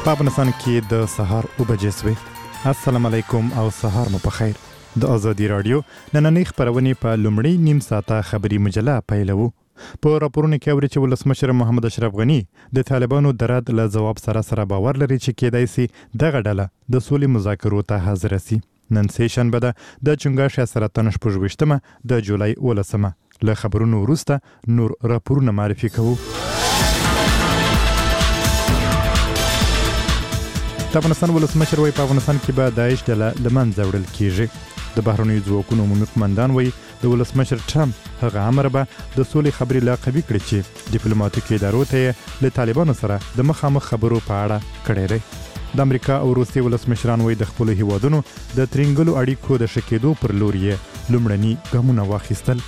په افغانستان کې د سهار 9 بجې شوې. السلام علیکم او سهار مو په خیر. د ازادي رادیو نننۍ خبرونه په لومړی نیم ساعته خبري مجله پیلوو. په راپورونو کې اوري چې ولسمشر محمد اشرف غنی د طالبانو د رد له جواب سره باور لري چې کېدای شي دغه ډله د سولې مذاکرو ته حاضر شي. نن شنبه ده د چنګاښ سرطان شپږ د جولای 18 له خبرونو وروسته نور راپورونه معرفي کوو. د افغانستان ولسمشر وایي په افغانستان کې به داعش ډله له منځه وړل کیږي. د بهرنیو ځواکونو عمومي قومندان وایي د ولسمشر ټرمپ هغه امر به د سولې خبرې لا قوي کړي چې ډیپلوماټیکي ادارو ته له طالبانو سره د مخامخ خبرو په اړه کړی دی. د امریکا او روسیې ولسمشران وایي د خپلو هیوادونو د ترنګلو اړیکو د ښه کېدو پر لور یې لومړني ګامونه واخیستل.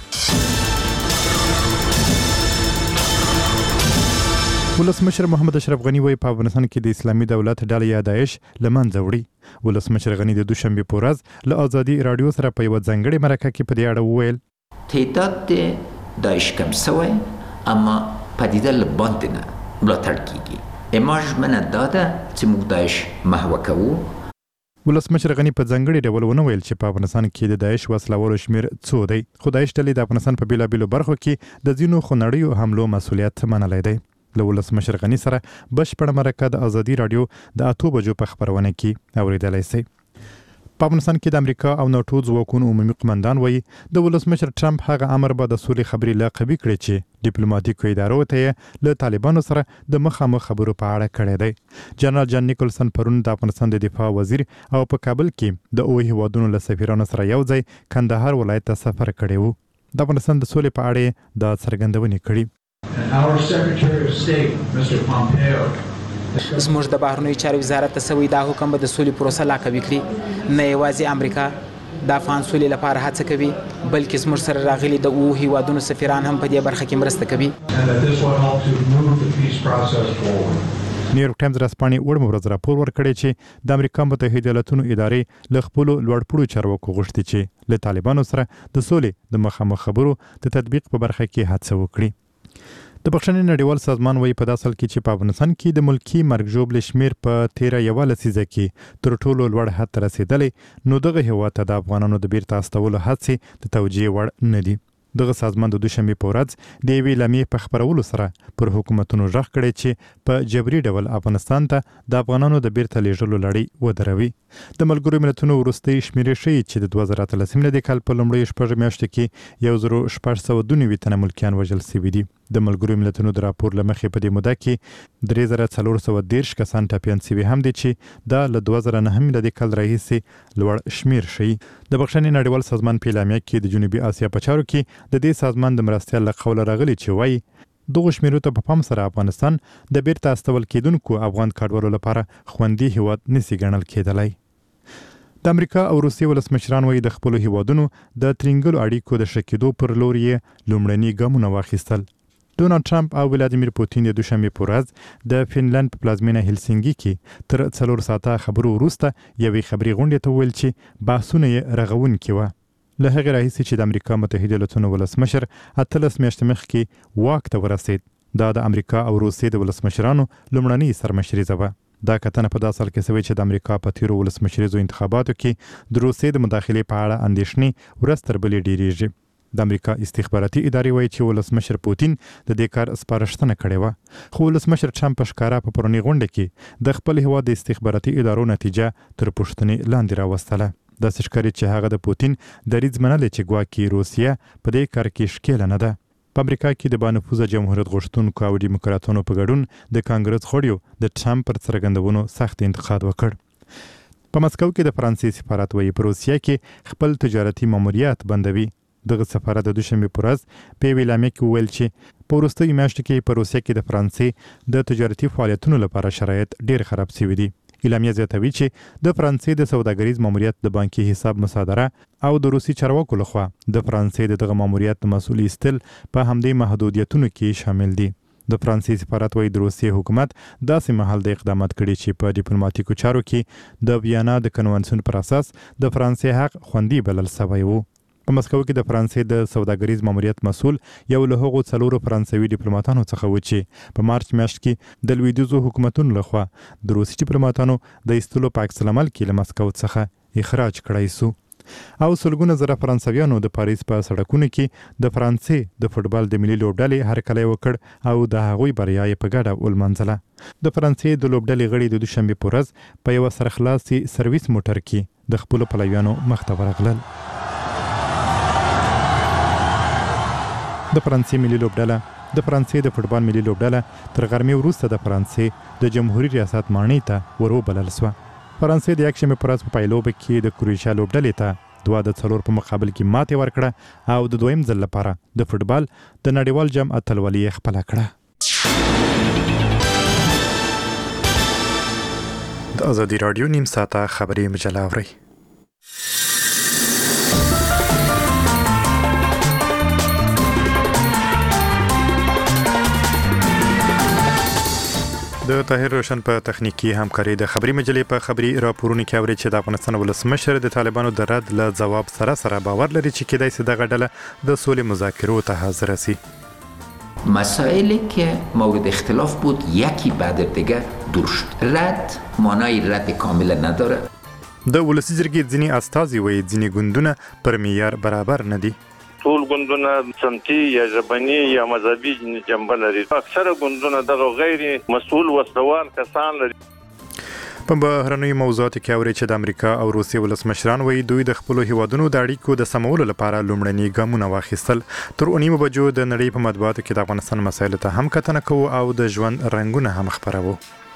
ولسمشر محمد اشرف غنی وایي په افغانستان کې د اسلامي دولت ډله یا داعش له منځه وړي. ولسمشر غنی د دوشنبه په ورځ له ازادي رادیو سره په یو ځانګړي مرکه کې په دې اړه وویل تعداد داعش کم شوی اما پدیده له باندې نه ملاتړ کیږي. اماج منه داده چې موږ داعش محو کوو. ولسمشر غنی په ځانګړي ډول ونه ویل چې په افغانستان کې د داعش وسلوالو شمیر څو دی، خو داعش ډلې د افغانستان په بیلابیلو برخو کې د ځینو خونړیو حملو مسؤلیت منلی دی. له ولسمشر غنی سره بشپړه مرکه د ازادي رادیو د 8 بجو په خبرونه کې اوریدلای شئ. په افغانستان کې د امریکا او ناتو ځواکونو عمومي قومندان وایي د ولسمشر ټرمپ هغه امر به د سولې خبرې لا قوي کړي چې ډیپلوماټیکو ادارو ته له طالبانو سره د مخامخ خبرو په اړه کړی دی. جنرال جان نیکلسن پرون د افغانستان د دفاع وزیر او په کابل کې د اوه هیوادونو له سفیرانو سره یو ځای کندهار ولایت ته سفر کړی و. د افغانستان د سولې په اړه د څرګندونې کړي. Our Secretary of State, Mr. Pompeo. زموږ د بهرنیو چارو وزارت ته سوی دا حکم به د سولې پروسه لا قوي کړي. نه یوازې امریکا د افغان سولې لپاره هڅه کوي بلکې زموږ سره راغلي د اوه هیوادونو سفیران هم په دې برخه کې مرسته کوي. نیویورک ټایمز رسپانې وړم ورځ راپور ورکړی چې د امریکا متحده ایالاتونو ادارې له خپلو لوړپوړو چارواکو غوښتي چې له طالبانو سره د سولې د مخامخ خبرو د تطبیق په برخه کې هڅه وکړي. د بخښنې نړیوال سازمان وایي په داسې حال کې چې په افغانستان کې د ملکی مرګ ژوبلې شمیر په 13 لسیزه کې تر ټولو لوړ حد ته رسیدلی، نو دغه هیواد ته د افغانانو د بیرته استولو هڅې د توجیه وړ نه دي. دغه سازمان د دوشنبه په ورځ د یوې لمې په خپرولو سره پر حکومتونو غږ کړی چې په جبري ډول افغانستان ته د افغانانو د بیرته لیږلو لړۍ ودروي. د ملګرو ملتونو وروستۍ شمیرې ښیي چې د 2013 کال په لومړیو شپږ میاشتو کې 1692 تنه ملکیان وژل شوي دي. د ملګرو ملتونو د راپور له مخې په دې موده کې 3413 کسان ټپیان شوي هم دي چې دا له 2009 میلادي کال راهیسې لوړ شمیر ښیي. د بخښنې نړیوال سازمان په اعلامیه کې د جنوبي اسیا په چارو کې د دې سازمان د مرستیال له قوله راغلي چې وایي دغه شمیرو ته په پام سره افغانستان د بیرته استول کېدونکو افغان کډوالو لپاره خوندي هیواد نشي ګڼل کېدلی. د امریکا او روسیې ولسمشران وایي د خپلو هیوادونو د ترنګلو اړیکو د ښه کېدو پر لور یې لومړني ګامونه واخیستل. ډونالډ ټرمپ او ولادیمیر پوتین د دوشنبه په ورځ د فنلند په پلازمینه هلسینګي کې تر 4 ساعته خبرو وروسته یوې خبري غونډې ته وویل چې بحثونه یې رغونکي وه. له هغې راهیسې چې د امریکا متحده ایالاتونو ولسمشر 18 میاشتې مخکې واک ته ورسېد، دا د امریکا او روسیې د ولسمشرانو لومړنۍ سرمشریزه وه. دا کتنه په داسې حال کې شوې چې د امریکا په تیرو ولسمشریزو انتخاباتو کې د روسیې د مداخلې په اړه اندېښنې ورځ تر بلې ډېرېږي. د امریکا استخباراتي ادارې وایي چې ولسمشر پوتین د دې کار سپارښتنه کړې وه، خو ولسمشر ټرمپ په ښکاره په پرونۍ غونډه کې د خپل هیواد د استخباراتي ادارو نتیجه تر پوښتنې لاندې راوستله. داسې ښکاري چې هغه د پوتین دریځ منلی چې ګواکې روسیه په دې کار کې ښکېله نه ده. په امریکا کې د بانفوذه جمهوریت غوښتونکو او ډیموکراتانو په ګډون د کانګرس غړیو د ټرمپ پر څرګندونو سخت انتقاد وکړ. په مسکو کې د فرانسې سفارت وایي په روسیه کې خپل تجارتي ماموریت بندوي. دغه سفارت د دوشنبه په ورځ په یوې اعلامیه کې وویل چې په وروستیو میاشتو کې په روسیه کې د فرانسې د تجارتي فعالیتونو لپاره شرایط ډېر خراب شوي دي. اعلامیه زیاتوي چې د فرانسې د سوداګریز ماموریت د بانکي حساب مصادره او د روسي چارواکو لخوا د فرانسې د دغه ماموریت د مسؤل ایستل په همدې محدودیتونو کې شامل دي. د فرانسې سفارت وایي د روسیې حکومت داسې مهال د اقدامات کړي چې په ډیپلوماټیکو چارو کې د ویانا د کنوانسیون پر اساس د فرانسې حق خوندي بلل شوی و. په مسکو کې د فرانسې د سوداګریز ماموریت مسؤل یو له هغو 4 فرانسوي ډیپلوماټانو څخه و چې په مارچ میاشت کې د لویدیځو حکومتونو لخوا د روسي ډیپلوماټانو د ایستلو په عکس العمل کې له مسکو څخه اخراج کړای سو. او سلګونه زره فرانسویانو د پاریس په سړکونو کې د فرانسې د فوټبال د ملي لوبډلې هرکلی وکړ او د هغوی بریا یې په ګډه ولمانځله. د فرانسې د لوبډلې غړي د دوشنبه په ورځ په یو سرخلاصي سرویس موټر کې د خپل پلویانو مخ ته ورغلل. د فرانسې ملي لوبډله د فرانسې د فوټبال ملي لوبډله تر غرمې وروسته د فرانسې د جمهوریت ریاست ماڼۍ ته وروبلل شوه. فرانسې د یکشنبه په ورځ په پایلوبه کې د کروشیا لوبډلې ته 2-4 په مقابل کې ماتې ورکړه او د دویم ځل لپاره د فوټبال د نړیوال جام اتلولي خپله کړه. د ازادي راډیو نیم ساعته خبري مجله اورئ. د طاهر روشن په تخنیکی همکاري د خبري مجلې په خبري راپورونو کې اوري چې د افغانستان ولسمشر د طالبانو د رد له جواب سره باور لري چې کېدای شي دغه ډله د سولې مذاکرو ته حاضر شي. مسائلی که مورد اختلاف بود یکی بعد دیگه دور شد. رد معنای رد کامل نداره. د ولسی جرګې ځینې استازي وایي ځینې ګوندونه پر معیار برابر نه دي. ټول ګوندونه سمتي یا ژبني یا مذهبي جنبه لري. اکثره ګوندونه دغه غیر مسؤل وسلوال کسان لري. په بهرنیو موضوعاتو کې اوري چې د امریکا او روسیې ولسمشران وایي دوی د خپل هیوادونو د اړیکو د سمولو لپاره لومړني ګامونه واخیستل. تر 9 بجو د نړۍ په مطبوعاتو کې د افغانستان مسایلو ته هم کتنه کوو او د ژوند رنگونه هم خبرو.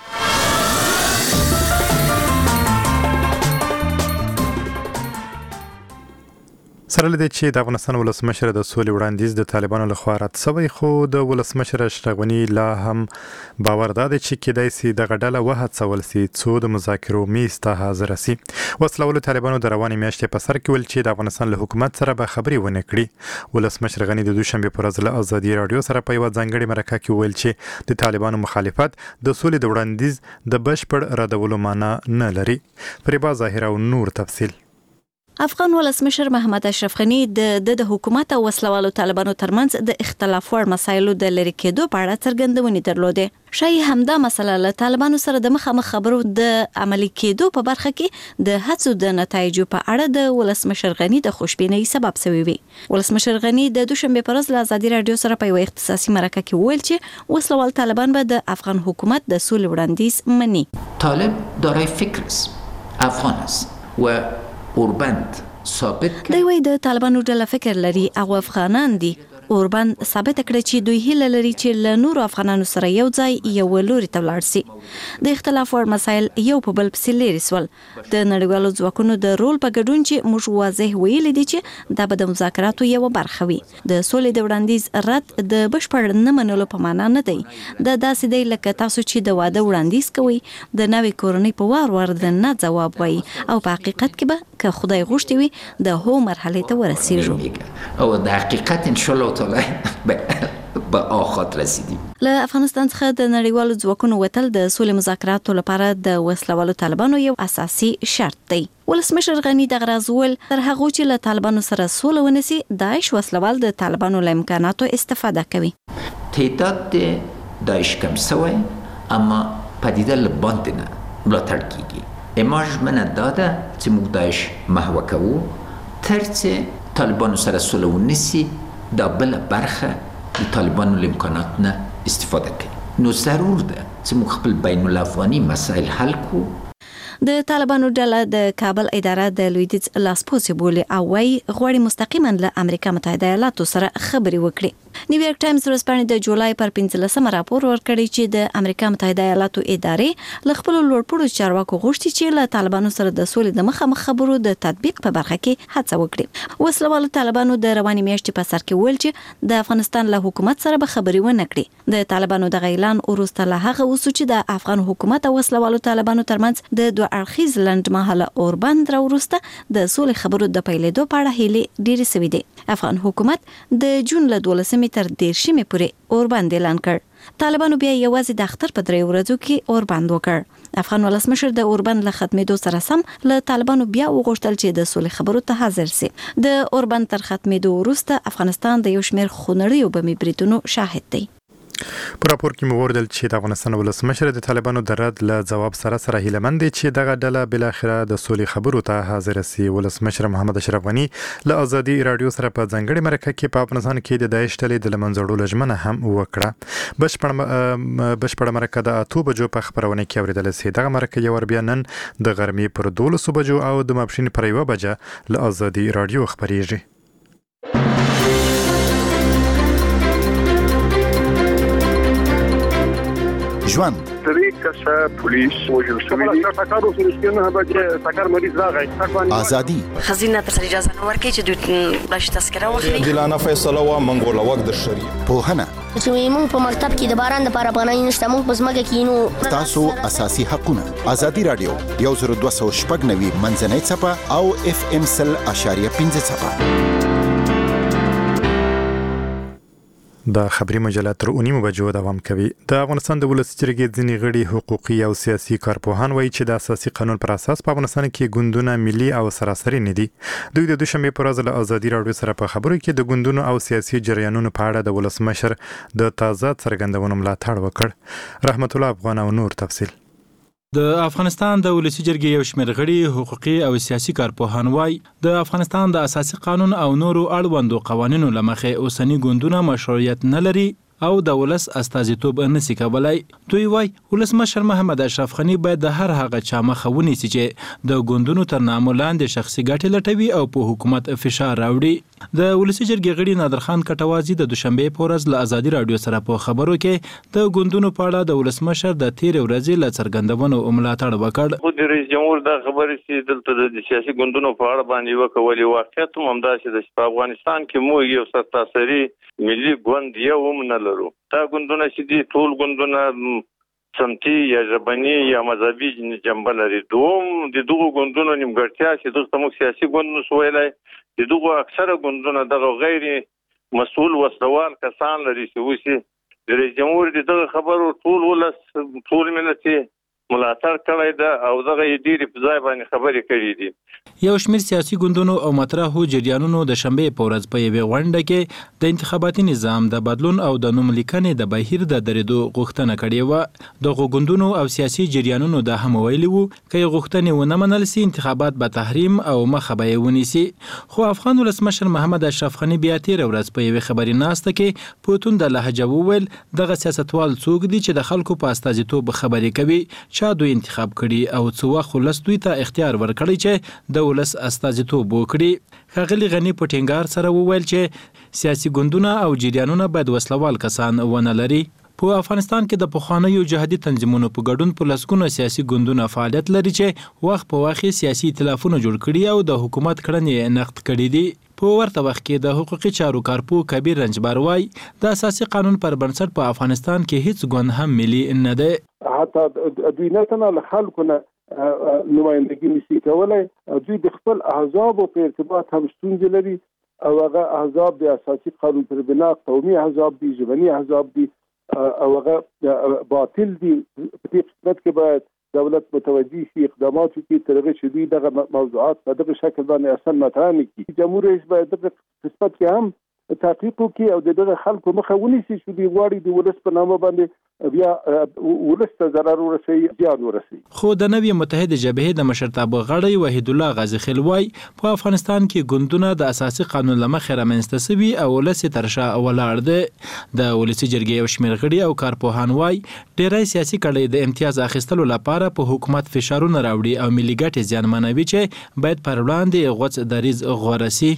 سره لدې چې د افغانستان ولسمشر د سولې وړاندیز د طالبانو لخوا رد شوی خو د ولسمشر اشرف غني لا هم باور داده چې کېدای شي دغه ډله وهڅول شي څو د مذاکرو میز ته حاضر شي. وسلوال طالبانو د روانې میاشتې په سر کې ول چې د افغانستان له حکومت سره به خبرې ونه کړي. ولسمشر غني د دوشنبه پر ورځ له ازادي رادیو سره په یو ځانګړي مرکه کې ویل چې د طالبانو مخالفت د سولې د وړاندیز د بشپړ ردولو معنی نه لري. پرېبا ظاهر او نور تفصیل. افغان ولسمشر محمد اشرف غني د حکومت او وسلوالو طالبانو ترمنځ د اختلاف ور مسایلو د لری کېدو په اړه څرګندونې درلودې. شای همدا مسله له طالبانو سره د مخامخ خبرو د عملی کېدو په برخه کې د هڅو د نتایجو په اړه د ولسمشر غني د خوشبینۍ سبب شوی وي. ولسمشر غني د دوشنبه پر ورځ له ازادي رادیو سره په یو اختصاصي مرکه کې ویل چې وسلوال طالبان به د افغان حکومت د سولې وړاندیز مني. طالب دارای فکر است، افغان است و اوربند ثابت دی وایي د طالبانو ډله فکر لري او افغانان دي. اوربند ثابت کړی چې دوی هیله لري چې له نورو افغانانو سره یو ځای یو لوري ته ولاړ شي. د اختلاف ور مسایل یو په بل پسې لري سول. د نړیوالو ځواکونو د رول په ګډون چې موږ واضح ویل دي چې دا به د مذاکراتو یو برخه وي. د سولې د وړاندیز رد د بشپړ نه منلو په معنا نه دی. دا داسې دی لکه تاسو چې د واده وړاندیز کوي د نوې کورنۍ په وار د نه جواب وایي او په حقیقت کې به که خدای غوښتي وي د هو مرحله ته ورسیږو او د حقیقت ان شاء الله تعالی به آخات رسیدیم. له افغانستان څخه د نړیوالو ځواکونو وتل د سولې مذاکراتو لپاره د وسلوالو طالبانو یو اساسي شرط دی. ولسمشر غني د غرض ول تر هغه چې له طالبانو سره سوله ونسي داعش وسلوال د طالبانو له امکاناتو استفاده کوي. تعداد داعش کم شوی اما پدیده لباند نه ملاتړ کیږي. اماج من داده چې موږ داعش محو کوو ترڅ طالبانو سره سوله ونسي دا بل برخه د طالبانو له امکانات نه استفاده کوي. نو ضرور ده چې موږ خپل بین الافغاني مسایل حل کو. د طالبانو ډله د کابل اداره د لویدیځ لاسپوڅي بولي او وايي غواړي مستقیما له امریکا متحده ایالاتو سره خبري وکړي. نیویارک ټایمز ورځپاڼې د جولای پر 15 راپور ورکړی چې د امریکا متحده ایالاتو ادارې له خپل لوړپوړو چارواکو غوښتي چې له طالبانو سره د سولې د مخامخ خبرو د تطبیق په برخه کې هڅه وکړي. وسلوال طالبانو د رواني میاشتې په سر کې ویل چې د افغانستان له حکومت سره به خبري ونه کړي. د طالبانو د اعلان وروسته له هغه وسو چې د افغان حکومت او وسلوال طالبانو ترمنځ د دوه اړخیز لنډمهاله اوربند راوروسته د سولې خبرو د پیلېدو په اړه هیلې ډېرې سوي دي. افغان حکومت د جون له 12 تر 13 پورې اوربند اعلان کړ. طالبانو بیا یوازې د اختر په 3 ورځو کې اوربند وکړ. افغان ولسمشر د اوربند له ختمېدو سره سم له طالبانو بیا وغوښتل چې د سولې خبرو ته حاضر سي. د اوربند تر ختمېدو وروسته افغانستان د یو شمېر خونړیو بمي بریدونو شاهد دی. په راپور کې موردل چې د افغانستان ولسمشر د طالبانو د رد له جواب سره هیلمند دي چې دغه ډله بل اخره د سولې خبرو ته حاضر سي. ولسمشر محمد اشرف غنی له ازادي رادیو سره په ځنګړي مرکه کې په افغانستان کې د داعش ډلې د لمنځړو لجمنه هم وکړه. بشپړه مرکه د 8 بجو په خبرونه کې اوریدل سي. دغه مرکه یو ور بیا نن د غرمې پر 12 بجو او د ماپښین پر 1 بجه له ازادي رادیو خبريږي. ژوند پولیس وجل شوی ازادي خزینه تر اجازه نه ورکړي چې دوی باش تذکره واخلي. دلانه فیصله وا منګول وخت د شری پوهنه چې موږ په مکتب کې د باران د لپاره بنای نشته موږ په ځمکه کې نو تاسو اساسي حقونه. ازادي رادیو 1290 منځنۍ صفه او FM 100.5 صفه. د خبري مجله تر 9 بجو دوام کوي. د افغانستان د ولسی جرګې ځینې غړي حقوقي او سیاسي کارپوهان وایي چې د اساسي قانون پر اساس په افغانستان کې ګوندونه ملي او سراسري نه دي. دوی د دوشنبه پر ورځ له ازادي رادیو سره په خبرو کې د ګوندونو او سیاسي جریانونو په اړه د ولسمشر د تازه څرګندونو ملاتړ وکړ. رحمت الله افغان او نور تفصیل. د افغانستان د ولسی جرګې یو شمېر غړي حقوقي او سیاسي کارپوهان وایي د افغانستان د اساسي قانون او نورو اړوندو قوانینو لمخې اوسنی ګوندونه مشروعیت نه لري او د ولس استازیتوب نشي کولای. دوی وایي ولسمشر محمد اشرف غنی باید د هر هغه چا مخه ونیسي چې د ګوندونو تر نامه لاندې شخصي ګټې لټوي او په حکومت فشار راوړي. د ولسی جرګې غړي نادر خان کټوازی د دوشنبه په ورځ له ازادي رادیو سره په خبرو کې د ګوندونو په اړه د ولسمشر د تیر ورځې له څرګندونو ملاتړ وکړ. خو د رئیس جمهور د خبرې چې دلته د سیاسي ګوندونو په اړه باندې وکولي واقعیت هم دا چې د افغانستان کې مو یو سرتاسري ملي ګوند یو هم نه لرو. دا ګوندونه چې دي ټول ګوندونه سمتي یا ژبني یا مذهبي جنبه لري. دوم د دغو ګوندونو نیمګړتیا چې دغه موږ سیاسي ګوند نشو ویلای. د دغو اکثره ګوندونه دغه غیر مسؤل وسلوال کسان لري چې وسی د رئیس جمهور دغه خبرو ټول ولس ټول ملت ملاتړ کړی دا او دغه ډیری په ځای باندې خبرې کړې دي. یو شمېر سیاسي ګوندونو او مطرحو جریانونو د شنبه په ورځ په یوه غونډه کې د انتخاباتي نظام د بدلون او د نوم لیکنې د بهیر د درېدو غوښتنه کړې وه. دغه ګوندونو او سیاسي جریانونو دا هم ویلي وو که غوښتنې ونه منل سي انتخابات به تحریم او مخه به یې ونیسي. خو افغان ولسمشر محمد اشرف غنی بیا تېره ورځ په یوې خبري ناسته کې په تونده لهجه وویل دغه سیاستوال څوک دي چې د خلکو په استازیتوب خبرې کوي چا دوی انتخاب کړي او څه وخت ولس دوی ته اختیار ورکړي چې د ولس استازیتوب وکړي. ښاغلي غنی په ټینګار سره وویل چې سیاسي ګوندونه او جریانونه باید وسلوال کسان ونه لري. په افغانستان کې د پخوانیو جهادي تنظیمونو په ګډون په لسګونه سیاسي ګوندونه فعالیت لري چې وخت په وخت سیاسي ائتلافونه جوړ کړي او د حکومت کړنې نقد کړي دي. په ورته وخت کې د حقوقي چارو کارپو کبیر رنجبر وایي د اساسي قانون پر بنسټ په افغانستان کې هیڅ ګوند هم ملي نه دی. حتی دوی نه تنه له خلکو نه نمایندګي نشي کولای. دوی د خپل احزابو په ارتباط هم ستونزې لري او هغه احزاب د اساسي قانون پر بنا قومي احزاب دي ژبني احزاب دي او هغه باطل دي. په دې قسمت کې باید دولت متوجه شي اقدامات وکړي تر هغه چې دوی دغه موضوعات په دغه شکل باندې اصلا مطرح نه کړي. جمهور رئیس باید دغه قسمت کې هم تحقیق وکړي او دغه خلکو مخه ونیسي چې دوی غواړي د ولس په نامه باندې بیا ولس ته ضرر ورسوي زیان ورسوي. خو د نوې متحده جبهې د مشرتابه غړی وحید الله غازي خیل وایي په افغانستان کې ګوندونه د اساسي قانون له مخې رامنځته سوي او ولس تر شا ولاړ دي. د ولسی جرګې یو شمېر غړي او کارپوهان وایي ډېری سیاسي کړۍ د امتیاز اخیستلو لپاره په حکومت فشارونه راوړي او ملي ګټې زیانمنوي چې باید پر وړاندې غوڅ دریځ غوره سي.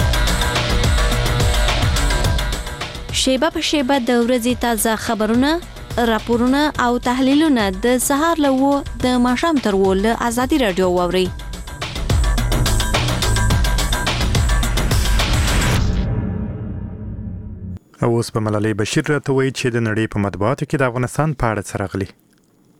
شیبه په شیبه د ورځې تازه خبرونه، راپورونه او تحلیلونه د سهار له د ماښام تر له ازادي رادیو واورئ. اوس په ملالۍ بشیر راته وایي چې د نړۍ په مطبوعاتو کې د افغانستان په اړه څه راغلي.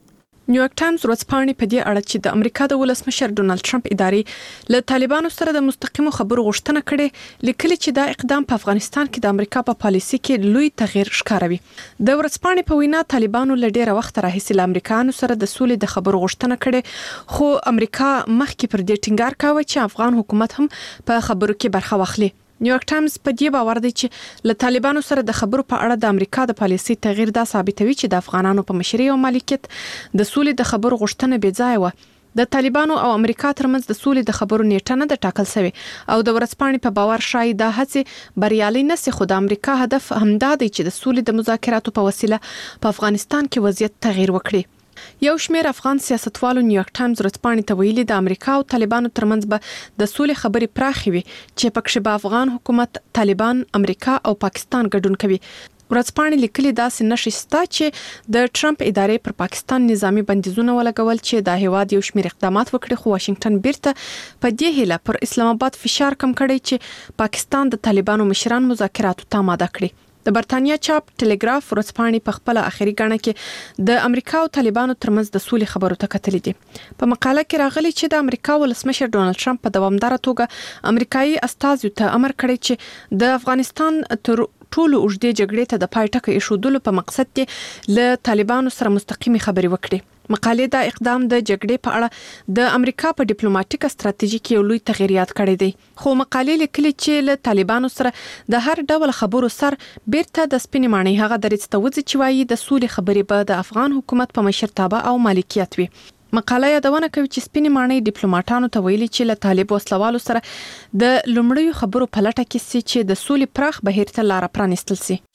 نیویارک ټایمز ورځپاڼې په دې اړه چې د امریکا د ولسمشر ډونالد ټرمپ ادارې له طالبانو سره د مستقیمو خبرو غوښتنه کړې، لیکلي چې دا اقدام په افغانستان کې د امریکا په پالیسي کې لوی تغییر ښکاروي. د ورځپاڼې په وینا طالبانو له ډیره وخت راهیسې له امریکایانو سره د سولې د خبرو غوښتنه کړې، خو امریکا مخکې پر دې ټینګار کاوه چې افغان حکومت هم په خبرو کې برخه واخلي. نیویارک ټایمز په دې باور دی چې له طالبانو سره د خبرو په اړه د امریکا د پالیسي تغییر دا ثابتوي چې د افغانانو په مشرۍ او مالکیت د سولې د خبرو غوښتنه بې ځایه وه. د طالبانو او امریکا ترمنځ د سولې د خبرو نیټه نه ده ټاکل شوې او د ورځپاڼې په باور شایي دا هڅې بریالي نشي، خو د امریکا هدف همدا دی چې د سولې د مذاکراتو په وسیله په افغانستان کې وضعیت تغییر وکړي. یو شمېر افغان سیاستوالو نیویارک ټایمز ورځپاڼې ته ویلي د امریکا او طالبانو ترمنځ به د سولې خبرې پراخې وي چې پکې به افغان حکومت، طالبان، امریکا او پاکستان ګډون کوي. ورځپاڼې لیکلي داسې نشي شته چې د ټرمپ ادارې پر پاکستان نظامی بندیزونه ولګول چې د هیواد یو شمېر اقدامات وکړي، خو واشنگټن بیرته په دې هیله پر اسلام آباد فشار کم کړی چې پاکستان د طالبانو مشران مذاکراتو ته آماده کړي. د برتانیا چاپ ټلګراف ورځپاڼې په خپل اخري غاڼه کې د امریکا او طالبانو ترمنځ د سولې خبرو ته کتلې دي. په مقاله کې راغلي چې د امریکا ولسمشر ډونالد ټرمپ په دوامدار توګه امریکایي استازو ته امر کړی چې د افغانستان تر ټولو اوږدې جګړې ته د پای ټکی ایښودلو په مقصد کې له طالبانو سره مستقیمي خبرې وکړي. مقالې دا اقدام د جګړې په اړه د امریکا په ډیپلوماټیک ستراتیژي کې یو لوی تغییر یاد کړی دی، خو مقالې لیکلي چې له طالبانو سره د هر ډول خبرو سر بیرته د سپینې ماڼۍ هغه دریځ ته وځي چې وایي د سولې خبرې به د افغان حکومت په مشرتابه او مالکیت وي. مقاله یادونه کوي چې سپینې ماڼۍ ډیپلوماټانو ته ویلي چې له طالب وسلوالو سره د لومړیو خبرو په لټه کې سي چې د سولې پراخ بهیر ته لار پرانیستل سي.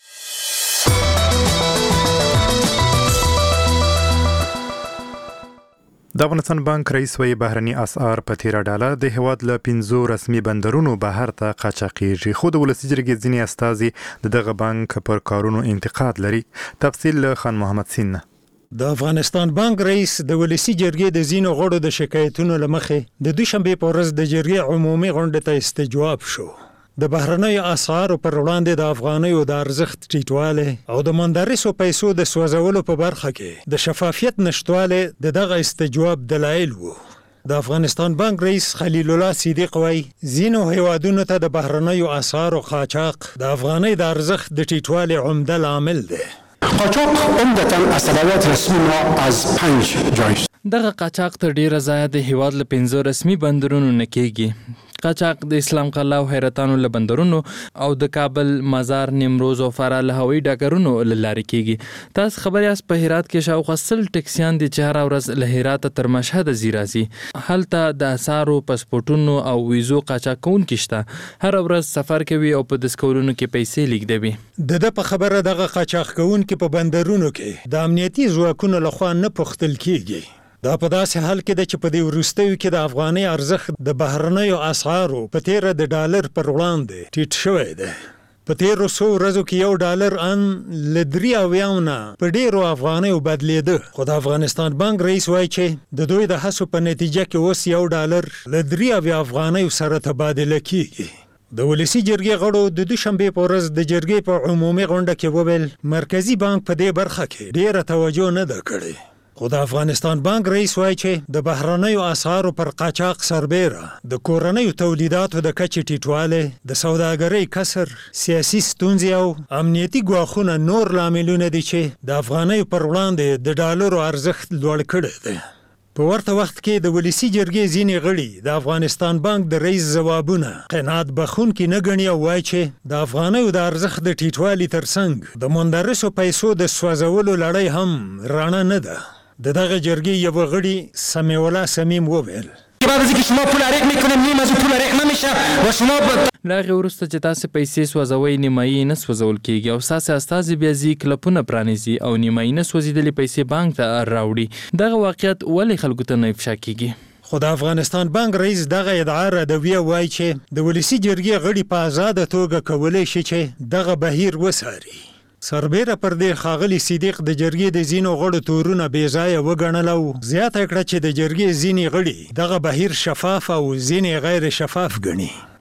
د افغانستان بانک رئیس وی بهرني اسعار په 13 ډالر د هواد له 15 رسمي بندرونو بهر ته قاچاقېږي، خو د ولسي جرګې ځینې استازي دغه بانک پر کارونو انتقاد لري. تفصیل له خان محمد سین. د افغانستان بانک رئیس د ولسي جرګې د ځینو غړو د شکایتونو لمخې د دوشنبه په ورځ د جرګې عمومي غونډې ته استجواب شو. د بهرنیو اسعارو پر وړاندې د افغانیو د ارزښت ټیټواله او د مندرسو پیسو د سوځولو په برخه کې د شفافیت نشټواله دغه استجواب دلایل وو. د افغانستان بانک رئیس خلیل الله صدیق وایي ځینو هیوادونو ته د بهرنیو اسعارو قاچاق د افغانۍ د ارزښت د ټیټوالي عمده لامل دی. قاچاق عمدتاً از صلاحیت رسمی ما از 5 جای دغه قاچاق تر ډیره ځایه د هیواد له 15 رسمي بندرونو نه کېږي. قاچاق د اسلام قلعه او حیرتانو له بندرونو او د کابل، مزار، نیمروز او فراه له هوایي ډګرونو له لارې کېږي. تاسو خبر یاست په هرات کې شاوخوا 100 ټکسیان دي چې هره ورځ له هرات تر مشهد ځي راځي. هلته د اسعارو، پاسپورټونو او ویزو قاچاق کوونکي شته. هره ورځ سفر کوي او په دسکولونو کې پیسې لیږدوي. د په خبره دغه قاچاق کوونکي په بندرونو کې د امنیتي ځواکونو لخوا نه پوښتل کېږي. دا په داسې حال کې ده چې په دې وروستیو کې د افغانۍ ارزښت د بهرنیو اسعارو په 13 د ډالر پر وړاندې ټیټ شوی دی. په 1300 ورځو کې یو ډالر ان له 3 نه په ډیرو افغانیو بدلیده، خو د افغانستان بانک رئیس وایي چې د دوی د هڅو په نتیجه کې اوس یو ډالر له 3 افغانیو سره تبادله کیږي. د ولسي جرګې غړو د دوشنبه په ورځ د جرګې په عمومي غونډه کې وویل مرکزی بانک په دې برخه کې ډیره توجه نه ده کړې. خو د افغانستان بانک رئیس وایي چې د بهرنیو اسعارو پر قاچاق سربیره د کورنیو تولیداتو د کچې ټیټوالی، د سوداګرۍ کسر، سیاسي ستونزې او امنیتي ګواښونه نور لاملونه دي چې د افغانیو پر وړاندې د ډالرو ارزښت لوړ کړی دی. په ورته وخت کې د ولسي جرګې ځینې غړي د افغانستان بانک د رئیس ځوابونه قناعت بخښونکي نه ګڼي او وایي چې د افغانیو د ارزښت د ټیټوالي ترڅنګ د مندرسو پیسو د سوځولو لړۍ هم رڼه نه ده. دغه جرګې یو غړي سمیع الله سمیم وویل بعد از اینکه شما پول اریق میکنیم نیم از پول اریق نمیشه و شما لاغه ورسته چې تاسو پیسې سوځوي نیمایي نه سوځول کیږي او تاسو استازي بیا ځي کلپونه پرانیزي او نیمایي نه سوځیدلې پیسې بانک ته راوړي. دغه واقعیت ولې خلکو ته نه افشا کیږي؟ خو د افغانستان بانک رئیس دغه ادعا ردوي او وایي چې د ولسي جرګې غړي په آزاده توګه کولی شي چې دغه بهیر وڅاري. سربیره پر دې ښاغلي صدیق د جرګې د ځینو غړو تورونه بې ځایه وګڼل او زیاته کړه چې د جرګې ځینې غړي دغه بهیر شفاف او ځینې غیر شفاف ګڼي.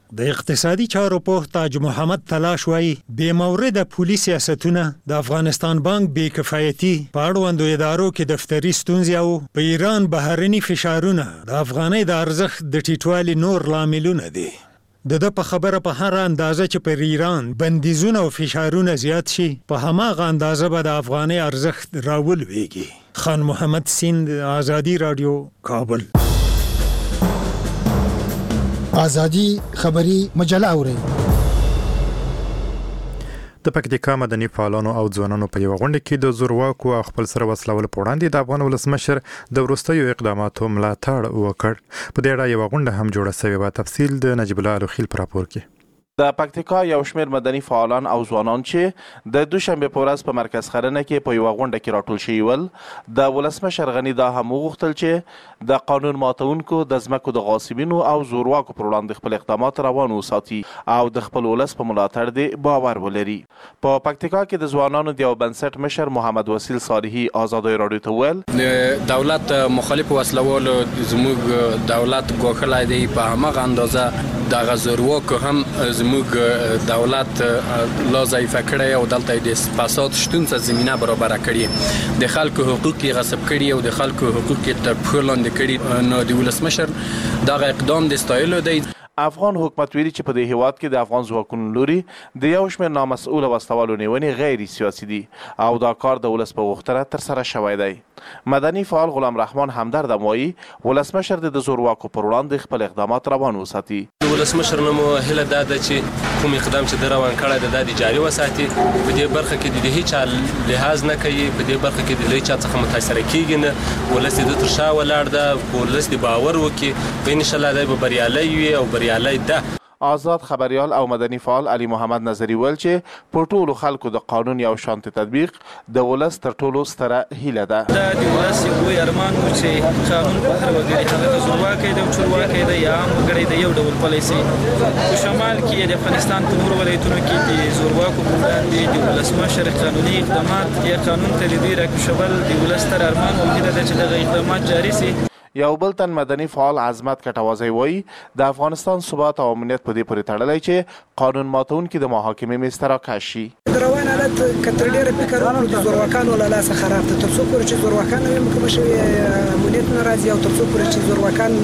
د اقتصادي چارو په تاج محمد تلاش وایي بې مورده پولیس سیاستونه د افغانستان بانک بې کفایتي په اړوندو ادارو کې دفتري ستونزې او په ایران بهرني فشارونه د افغانۍ د ارزښت د ټیټوالي نور لاملونه دي. د په خبره په هر اندازه چې پر ایران بندیزونه او فشارونه زیات شي په هماغه اندازه به د افغانۍ ارزښت راولويږي. خان محمد سیند، آزادی رادیو، کابل. آزادی خبری مجله اوري. د پکتیکا مدني فعالانو او ځوانانو په یو غونډه کې د زورواکو او خپل سره وسلول په وړاندې د افغان ولسمشر د وروستیو اقداماتو ملاتړ وکړ. په دې اړه یو غونډه هم جوړه شوې و. تفصیل د نجیب الله الخیل پر راپور کې. د پکتیکا یو شمېر مدني فعالان او ځوانان چې د دوشنبه په ورځ په مرکز خرنه کې په یوه غونډه کې راټول شوي ول، د ولسمشر غني دا هم وغوښتل چې د قانون ماتونکو د ځمکو د غاصبینو او زورواکو پر وړاندې خپل اقدامات روان وساتي او د خپل ولس په ملاتړ دې باور ولري. په پکتیکا کې د ځوانانو د یو بنسټ مشر محمد وسیل صالحي آزادۍ راډیو ته وویل د دولت مخالف وسلوالو زموږ دولت ګواښلی دی، په هماغه اندازه دغه زورواکو هم زموږ دولت لا ضعیفه کړی او دلته د فساد شتون څخه زمینه برابره کړې، د خلکو حقوق یې غصب کړي او د خلکو حقوق یې تر پښو لاندې کړي. نو د ولسمشر دغه اقدام د ستایلو دی. افغان حکومت ویلي چې په دې هیواد کې د افغان ځواکونو لوري د یو شمېر نامسؤله وسلوالو نیونې غیر سیاسي دي او دا کار د ولس په غوښتنه ترسره شوی دی. مدني فعال غلام رحمان همدرد هم وایي ولسمشر د زورواکو پر وړاندې خپل اقدامات روان وساتي. د ولسمشر نه مو هیله دا ده چې کوم اقدام چې د روان کړی ده د جاري وساتي. په دې برخه کې د هیڅ لحاظ نه کوي، په دې برخه کې د هیڅ چا څخه متاثره کیږي نه. ولس د تر شا ولاړ ده، ولس د باور وکړي په ان شاء الله دی به بریالی وي او بریالی ده. آزاد خبریال او مدني فعال علي محمد نظري ویل چې په ټولو خلکو د قانون یو شانتي تطبیق د ولس تر ټولو ستره هیله ده. د ولس یو لوی ارمان و چې قانون په هر وګړي هغه د زورواکۍ د چورواکۍ د یا عام وګړي د یو ډول پلی سي. په شمال کې د افغانستان په نورو ولایتونو کې د زورواکو په وړاندې د ولسمشر قانوني اقدامات یا قانون ته د دوی راکشول د ولس تر ارمان و هیله ده چې دغه اقدامات جاري سي. یو بل تن مدني فعال عظمت کټوازی وایي د افغانستان ثبات او امنیت په دې پورې تړلی چې قانون ماتونکي د محاکمې میز ته راکش شي. د روان حالت که تر ډېره فکر وکړو د زورواکانو له لاسه خراب ده، تر څو پورې چې زورواکان نه وي محکومه شوي امنیت نه راځي او تر څو پورې چې زورواکان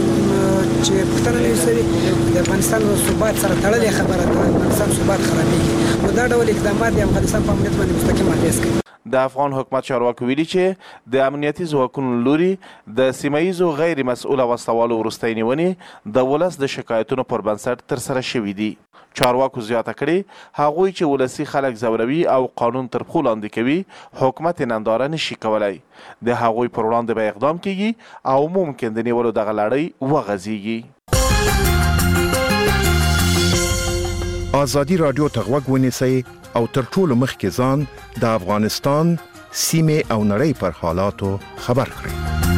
چې پوښتنه نه وي شوې د افغانستان ثبات سره تړلې خبره ده، افغانستان ثبات خرابېږي. نو دا ډول اقدامات د افغانستان په امنیت باندې مستقیم اغېز کوي. د افغان حکومت چارواکو ویلي چې د امنیتي ځواکونو لوري د سیمه ییزو غیر مسؤله وسلوالو وروستۍ نیونې د ولس د شکایتونو پر بنسټ ترسره شوي دي. چارواکو زیاته کړي هغوی چې ولسي خلک ځوروي او قانون تر پښو لاندې کوي حکومت یې ننداره نشي کولی. د هغوی پر وړاندې به اقدام کیږي او ممکن د نیولو دغه لړۍ وغځیږي. آزادی رادیو ته غوږ ونیسئ او تر ټولو مخکې ځان د افغانستان سیمې او نړۍ پر حالاتو خبر کړئ.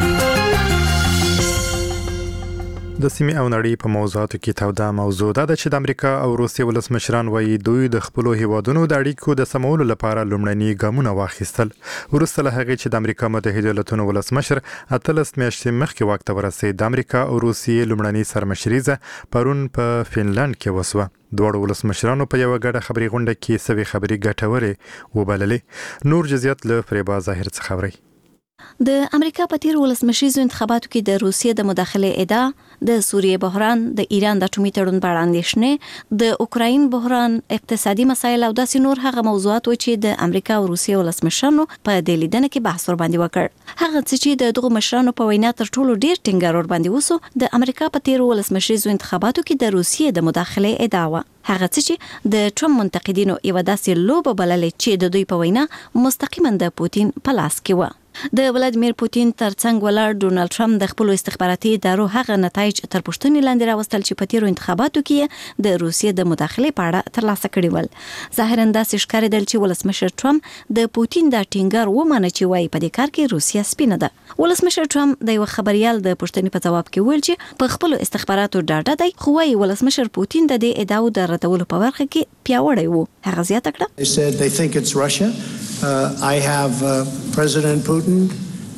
د سیمې او نړۍ په موضوعاتو کې توده موضوع ده چې د امریکا او روسیې ولسمشران وایي دوی د خپلو هیوادونو د اړیکو د سمولو لپاره لومړني ګامونه واخیستل وروسته له هغې چې د امریکا متحده ایالاتونو ولسمشر 18 میاشتې مخکې واک ته ورسېد. د امریکا او روسیې لومړنۍ سرمشریزه پرون په فنلند کې وسوه. دواړو ولسمشرانو په یوه ګډه خبري غونډه کې سوي خبري ګټورې وبللې. نور جزئیات له فریبا ظاهر څخه اورئ. د امریکا په تیر ولسمشریزو انتخاباتو کې د روسیې د مداخله ادعا، د سوریې بحران، د ایران د اټومي تړون په اړه اندېښنې، د اوکراین بحران، اقتصادي مسایل او داسې نور هغه موضوعات و چې د امریکا او روسیې ولسمشرانو په دې لیدنه کې بحث ور باندې وکړ. هغه څه چې د دغو مشرانو په وینا تر ټولو ډیر ټینګار ور باندې وسو د امریکا په تیر ولسمشریزو انتخاباتو کې د روسیې د مداخله ادعا و. هغه څه چې د ټرمپ منتقدینو یو داسې لوبه بللې چې د دوی په وینا مستقیما د پوتین په لاس کې و. د ولادیمیر پوتین ترڅنګ ولاړ ډونالد ټرمپ د خپل استخباراتي ادارو هغه نتایج تر پوښتنې لاندې راوستل چې په تیرو انتخاباتو کې د روسیې د مداخلې په اړه ترلاسه کړي ول. ظاهرا داسې ښکارېدل چې ولسمشر ټرمپ د پوتین د ټینګار ومنه چې وایي په دې کار کې روسیه سپینه ده. ولسمشر ټرمپ د یو خبريال د پوښتنې په جواب کې ویل چې په خپل استخباراتو ډاډه دی، خو وايي ولسمشر پوتین د دې ادعاو د ردولو په برخه کې پیاوړی وو. هغه زیاته کړه They said they think it's Russia. I have President Putin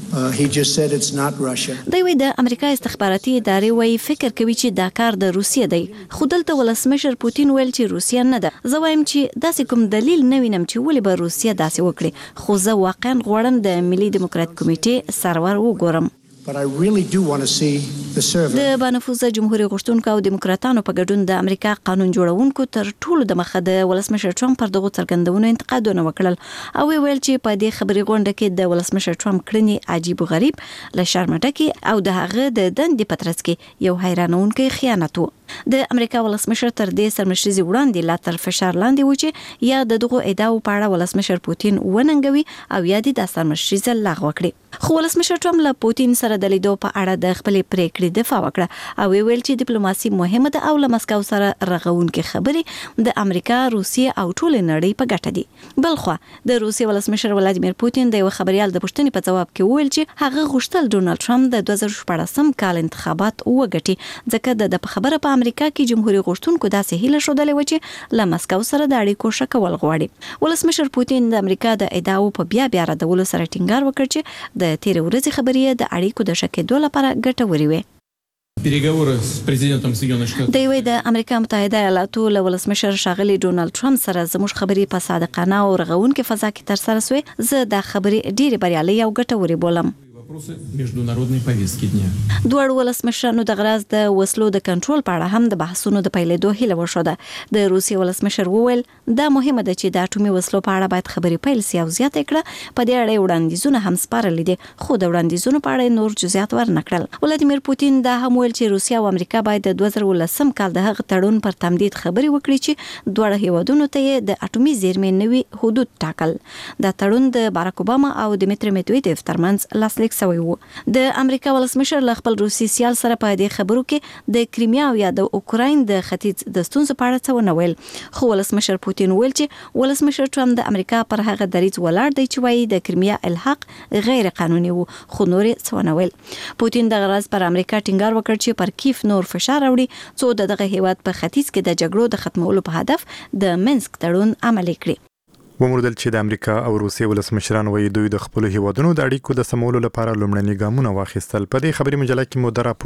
He just said it's not Russia. دوی د امریکا استخباراتي ادارې وایي فکر کوي چې دا کار د روسیې دی، خو دلته ولسمشر پوتین ویل چې روسیه نه ده. زه وایم چې داسې کوم دلیل نه وینم چې ولې به روسیه داسې وکړي، خو زه واقعا غواړم د ملي دیموکرات کمیټې سرور وګورم. But I really do want to see the server. د بانفوذه جمهوریت غوښتونکو او دیموکراتانو په ګډون د امریکا قانون جوړونکو تر ټولو د مخه د ولسمشر ټرمپ پر دغه څرګندونو انتقادونه وکړل او ویل چې په دې خبري غونډه کې د ولسمشر ټرمپ کړنې عجیب او غریب له شرمټکي او د هغه د دندې پترڅ کې یو حیرانونکی خیانت و. د امریکا ولسمشر تر دې سرمشريزي وړاندې لا تر فشار لاندې و چې یا د دغه ادعاو په اړه ولسمشر پوتین وننګوي او یا د سرمشريزه لغوه کړي. خو ولسمشر ټرمپ له پوتین سره د لیدو په اړه د خپل پریکړې دفاع وکړه او ویل چې ډیپلوماسي مهمه ده او له مسکو سره رغونکې خبرې د امریکا، روسیې او ټول نړۍ په ګټه دي. بلخو د روسیې ولسمشر ولادیمیر پوتین د یو خبريال د پوښتنې په جواب کې ویل چې هغه غوښتل ډونالد ټرمپ د 2014 کال انتخابات وګټي ځکه د خبره په امریکا کې جمهوریت غوښتونکو داسې هیله شودلې و چې له مسکو سره د اړیکو شکول غواړي. ولسمشر پوتین د امریکا د ادعاو په بیا ردولو سره ټینګار وکړ چې د تیر ورځې خبرې د اړیکو د شکېدو لپاره ګټورې وي. دوی د امریکا متحده ایالاتو له ولسمشر ښاغلي ډونالد ټرمپ سره زموږ خبرې په صادقانه او رغونکې فضا کې ترسره شوې. زه دا خبرې ډېرې بریالۍ او ګټورې بولم. دوه ولسمشرانو د غراز د وسلو د کنټرول په اړه هم د بحثونو د پیلېدو هیله وشوده. د روسیې ولسمشر وویل دا مهمه ده چې د اټومي وسلو په اړه باید خبرې پیل سي او زیاته کړه. په دې اړه وړاندیزونه هم سپارل دي خو د وړاندیزونو په اړه نور جزئیات ورنکړل. ولادیمیر پوتین دا هم ویل چې روسیا او امریکا باید د 2019 کال د هغه تړون پر تمدید خبرې وکړي چې دوه هیوادونو ته د اټومي زیرمې نوي حدود ټاکل. دا تړون د باراک اوباما او دمیتری میدویدوف ترمنځ لاسلیک شوی و. د امریکا ولسمشر له خپل روسي سیال سره په دې خبرو کې د کریمیا او یا د اوکراین د ختیځ د ستونزو په اړه څه ونه ویل. خو ولسمشر پوتین ویل چې ولسمشر ټرمپ د امریکا پر هغه دریځ ولاړ دی چې وایي د کریمیا الحاق غیر قانوني وو، خو نور څه ونه ویل. پوتین د غرض پر امریکا ټینګار وکړ چې پر کیف نور فشار راوړي څو دغه هیواد په ختیځ کې د جګړو د ختمولو په هدف د منسک تړون عملي کړي. وموندل چې د امریکا او روسیې ولسمشران وایي دوی د خپل هیوادونو د اړیکو د سمولو لپاره لومړني ګامونه واخیستل. په دې خبري مجله کې مو